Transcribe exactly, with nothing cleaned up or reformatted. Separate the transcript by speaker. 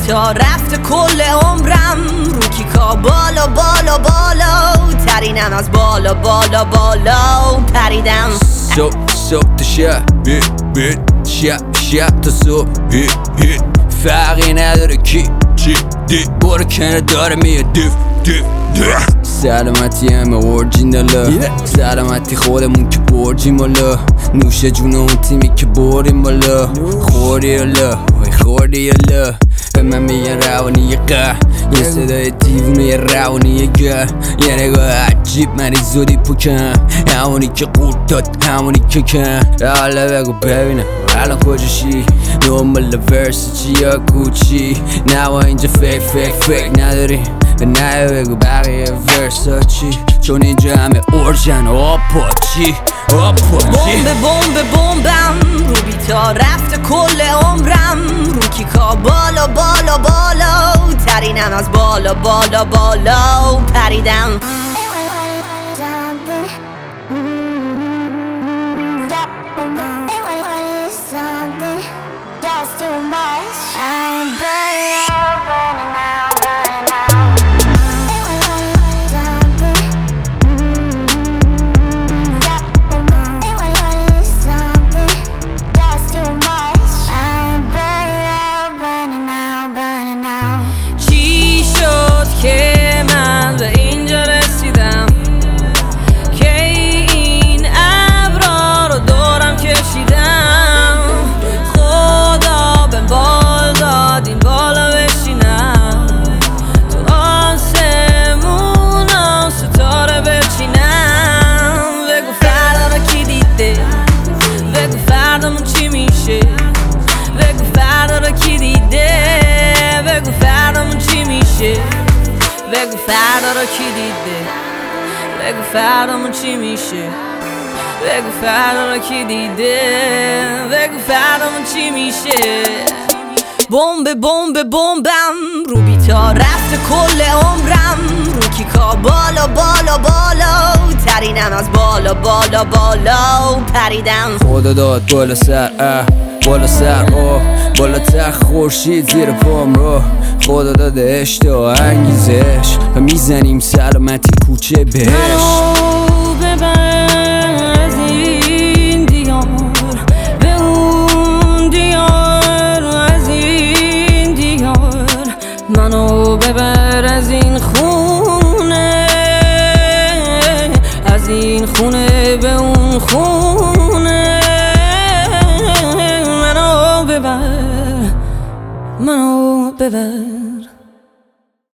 Speaker 1: تا رفته کل عمرم رو کیکا بالا بالا بالا ترینم از بالا بالا بالا پریدم
Speaker 2: صبح صبح تا شب بیت بیت شب شب تا صبح هیت هیت فرقی نداره کی چی دی برو کنه داره میاد دیف دیف دیف سلامتی همه اورجیناله سلامتی خودمون که برجیم بالا نوش جون اون تیمی که بریم بالا خوردی الا وای خوردی الا به من میگن روانی قه یه صدای دیوونه یه روانی یه گه یه نگاه عجیب منی زودی پوکم همونی که قورت داد همونی که کن حالا بگو ببینم الان کجاشی دنبال ورس چی یا کوچی نوا اینجا فیک فیک فیک نداری نه بگو بقیه ورس ها چی چون اینجا همه اورجن آپاچی آپاچی
Speaker 1: بمب بمب بمبم رو بیتا رفته کل عمرم رو کیکا بالا بالا بالا ترینم از بالا بالا بالا پریدم که من به اینجا رسیدم که این ابرا رو دورم کشیدم خدا بهم بال داد این بالا بشینم تو آسمونا ستاره بچینم بگو فردا رو کی دیده بگو فردامون چی میشه بگو فردا رو کی دیده بگو فردامون چی میشه بگو فردا رو کی دیده بگو فردامون چی میشه بگو فردا رو کی دیده بگو فردامون چی میشه بمب بمب بمبم رو بیتا رفته کل عمرم رو کیکا بالا بالا بالا ترینم از بالا بالا بالا پریدم
Speaker 2: خدا داد بالا سر اه بالا سر آه بالاتر خورشید زیر پام رو خدا داده اشتها انگیزش و میزنیم سلامتی کوچه بهش
Speaker 1: منو ببر از این دیار به اون دیار از این دیار منو ببر از این خونه از این خونه به اون خونه منو ببر منو ببر